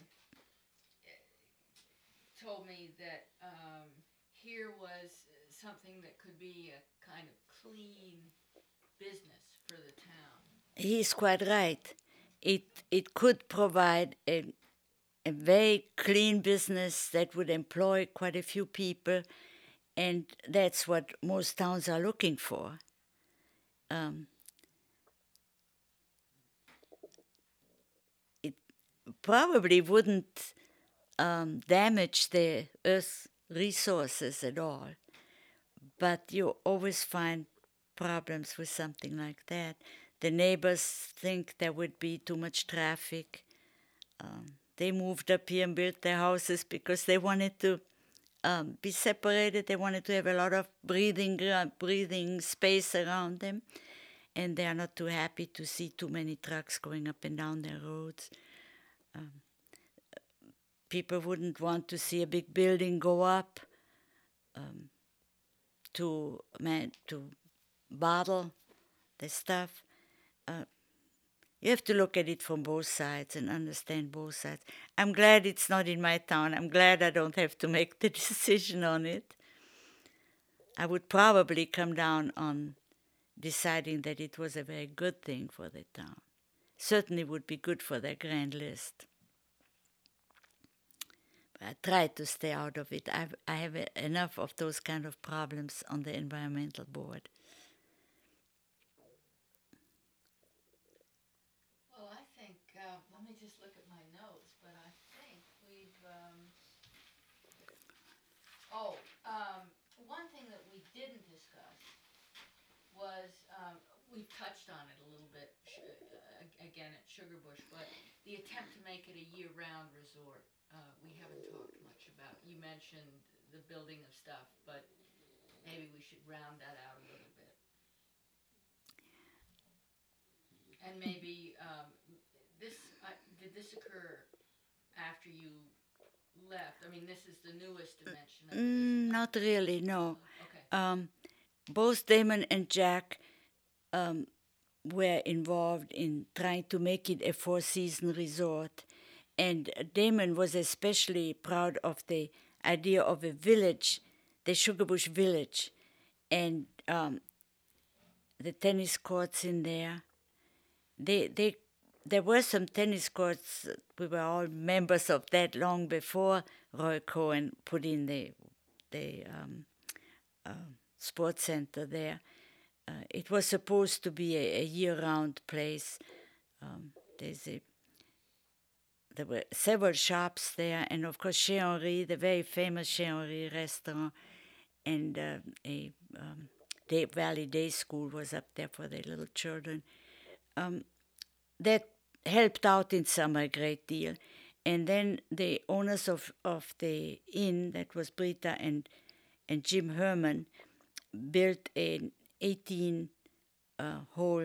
[SPEAKER 3] told me that um, here was something that could be a kind of clean business for the town.
[SPEAKER 1] He's quite right. It it could provide a, a very clean business that would employ quite a few people, and that's what most towns are looking for. Um, it probably wouldn't um, damage the Earth's resources at all, but you always find problems with something like that. The neighbors think there would be too much traffic. Um, they moved up here and built their houses because they wanted to um, be separated. They wanted to have a lot of breathing, uh, breathing space around them, and they are not too happy to see too many trucks going up and down their roads. Um, people wouldn't want to see a big building go up um, to man, to bottle the stuff. Uh, you have to look at it from both sides and understand both sides. I'm glad it's not in my town. I'm glad I don't have to make the decision on it. I would probably come down on deciding that it was a very good thing for the town. Certainly would be good for their grand list. But I try to stay out of it. I've, I have a, enough of those kind of problems on the environmental board.
[SPEAKER 3] Well, I think, uh, let me just look at my notes, but I think we've, um, oh, um, one thing that we didn't discuss was, um, we've touched on it a little bit, sh- uh, again at Sugarbush, but the attempt to make it a year-round resort. Uh, we haven't talked much about. You mentioned the building of stuff, but maybe we should round that out a little bit. And maybe um, this uh, did this occur after you left? I mean, this is the newest dimension of it.
[SPEAKER 1] Mm, not really, no.
[SPEAKER 3] Okay.
[SPEAKER 1] Um, both Damon and Jack um, were involved in trying to make it a four-season resort. And Damon was especially proud of the idea of a village, the Sugarbush Village, and um, the tennis courts in there. They, they, there were some tennis courts. We were all members of that long before Roy Cohen put in the the um, uh, sports center there. Uh, it was supposed to be a, a year-round place. Um, there's a There were several shops there, and of course Chez Henri, the very famous Chez Henri restaurant, and uh, a um, day, Valley Day School was up there for the little children. Um, that helped out in summer a great deal. And then the owners of, of the inn, that was Brita and, and Jim Herman, built an eighteen-hole uh,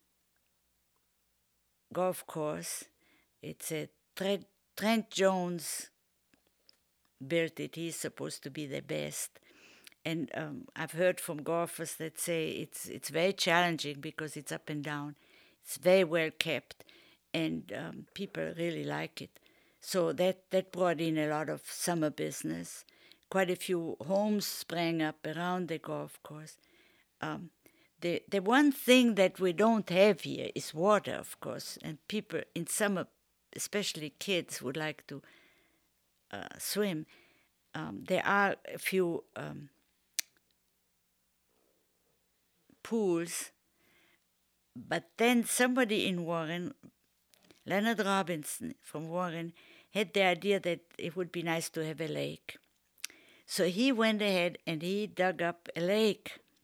[SPEAKER 1] golf course. It's a Trent, Trent Jones built it. He's supposed to be the best. And um, I've heard from golfers that say it's it's very challenging because it's up and down. It's very well kept, and um, people really like it. So that, that brought in a lot of summer business. Quite a few homes sprang up around the golf course. Um, the the one thing that we don't have here is water, of course, and people in summer, especially kids, would like to uh, swim. Um, there are a few um, pools, but then somebody in Warren, Leonard Robinson from Warren, had the idea that it would be nice to have a lake. So he went ahead and he dug up a lake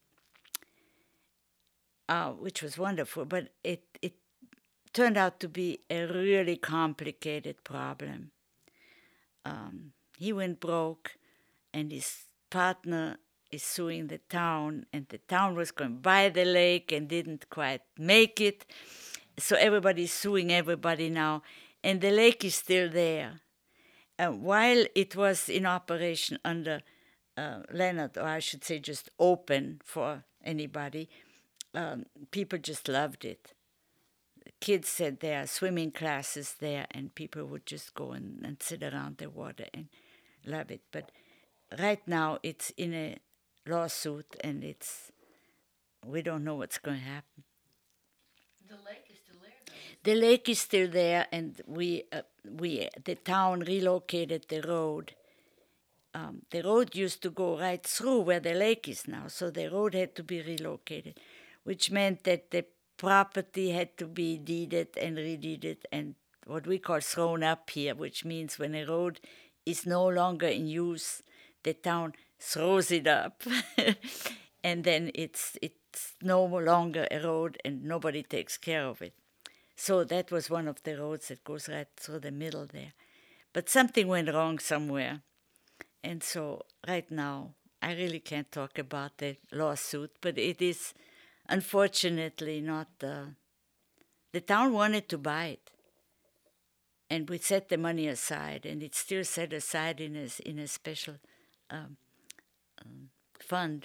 [SPEAKER 1] uh, which was wonderful, but it, it turned out to be a really complicated problem. Um, he went broke, and his partner is suing the town, and the town was going to buy the lake and didn't quite make it. So everybody's suing everybody now, and the lake is still there. Uh, while it was in operation under uh, Leonard, or I should say just open for anybody, um, people just loved it. Kids said there are swimming classes there, and people would just go and, and sit around the water and love it. But right now it's in a lawsuit, and it's we don't know what's going to happen.
[SPEAKER 3] The lake is still there, though.
[SPEAKER 1] The lake is still there, and we uh, we the town relocated the road. Um, the road used to go right through where the lake is now, so the road had to be relocated, which meant that the property had to be deeded and redeeded and what we call thrown up here, which means when a road is no longer in use, the town throws it up, and then it's it's no longer a road and nobody takes care of it. So that was one of the roads that goes right through the middle there. But something went wrong somewhere. And so right now, I really can't talk about the lawsuit, but it is unfortunately not... Uh, the town wanted to buy it. And we set the money aside, and it's still set aside in a, in a special um, um, fund.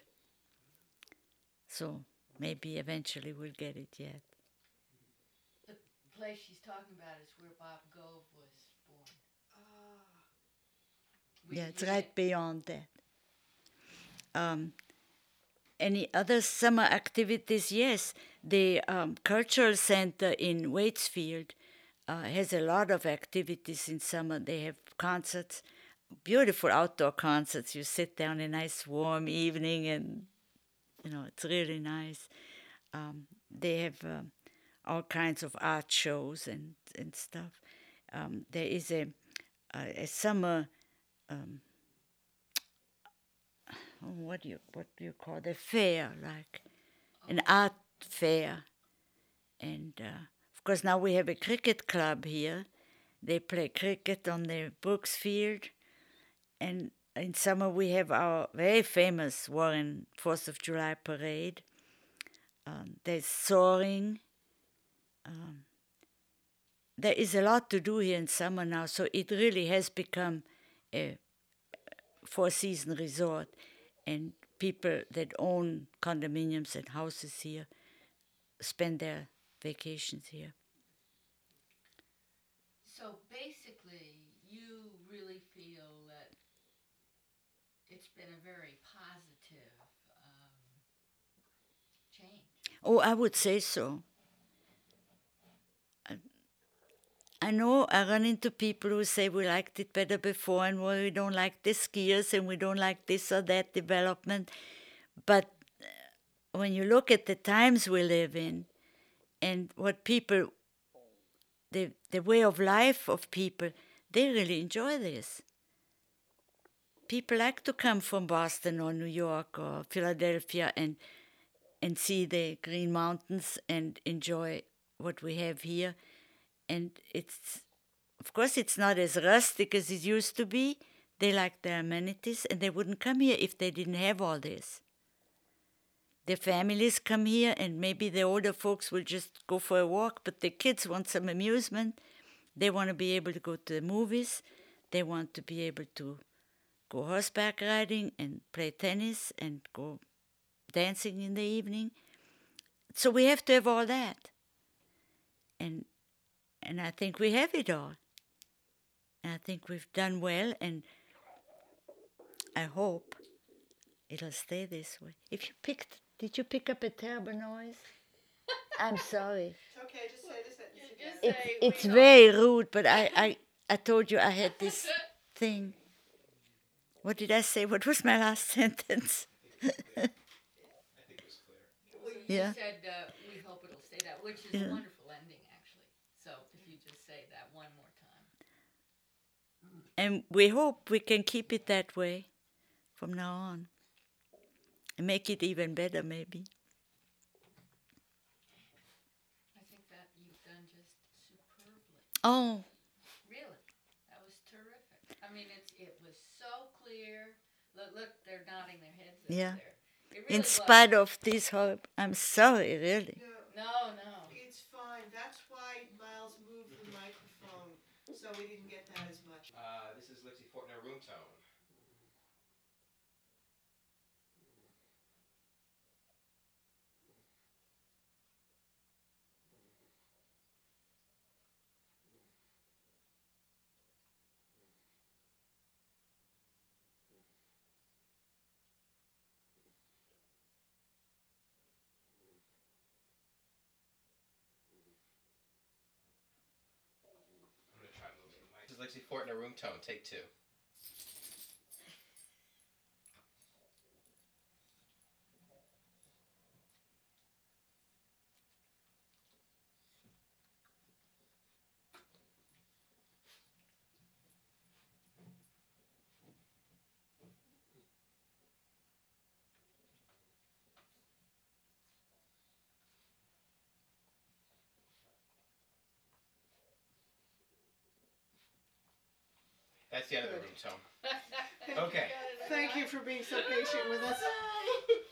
[SPEAKER 1] So maybe eventually we'll get it yet.
[SPEAKER 3] The place she's talking about is where Bob Gove was born. We-
[SPEAKER 1] Yeah, it's
[SPEAKER 3] we
[SPEAKER 1] right
[SPEAKER 3] did-
[SPEAKER 1] beyond that. Um, any other summer activities? Yes, the um, cultural center in Waitsfield uh, has a lot of activities in summer. They have concerts, beautiful outdoor concerts. You sit down a nice warm evening, and you know it's really nice. Um, they have um, all kinds of art shows and and stuff. Um, there is a a, a summer. Um, what do you what do you call the fair, like an art fair, and uh, of course now we have a cricket club here. They play cricket on the Brooks Field, and in summer we have our very famous Warren Fourth of July parade. Um, there's soaring. Um, there is a lot to do here in summer now, so it really has become a four-season resort, and people that own condominiums and houses here spend their vacations here.
[SPEAKER 3] So basically, you really feel that it's been a very positive um, change.
[SPEAKER 1] Oh, I would say so. I, I know I run into people who say we liked it better before, and well, we don't like the skiers, and we don't like this or that development. But uh, when you look at the times we live in, and what people, the the way of life of people, they really enjoy this. People like to come from Boston or New York or Philadelphia and and see the Green Mountains and enjoy what we have here. And it's, of course, it's not as rustic as it used to be. They like their amenities, and they wouldn't come here if they didn't have all this. Their families come here, and maybe the older folks will just go for a walk, but the kids want some amusement. They want to be able to go to the movies. They want to be able to go horseback riding and play tennis and go dancing in the evening. So we have to have all that. And and I think we have it all. And I think we've done well, and I hope it'll stay this way. If you picked, did you pick up a terrible noise? I'm sorry.
[SPEAKER 4] It's okay, just say the sentence again.
[SPEAKER 3] Just
[SPEAKER 1] It's,
[SPEAKER 3] say
[SPEAKER 1] it's
[SPEAKER 3] we
[SPEAKER 1] very rude, but I, I, I told you I had this thing. What did I say? What was my last sentence?
[SPEAKER 2] I think it was clear.
[SPEAKER 3] Well, you
[SPEAKER 1] Yeah.
[SPEAKER 3] said uh, we hope it'll stay that, which is
[SPEAKER 1] Yeah.
[SPEAKER 3] a wonderful ending, actually. So if you just say that one more time.
[SPEAKER 1] And we hope we can keep it that way from now on. And make it even better, maybe.
[SPEAKER 3] done just superbly.
[SPEAKER 1] Oh,
[SPEAKER 3] Really, that was terrific. I mean, it's it was so clear. Look, look, they're nodding their heads over
[SPEAKER 1] Yeah.
[SPEAKER 3] there. It really
[SPEAKER 1] in
[SPEAKER 3] was.
[SPEAKER 1] spite of this whole, I'm sorry, really.
[SPEAKER 4] No,
[SPEAKER 3] No, no.
[SPEAKER 4] it's fine. That's why Miles moved the microphone, so we didn't get that as much.
[SPEAKER 2] Uh, this is Lixie Fortner room tone. I'm gonna try moving the mic. This is Lixie Fortner room tone. Take two. That's the end of the room tone. Okay.
[SPEAKER 4] Thank you for being so patient with us.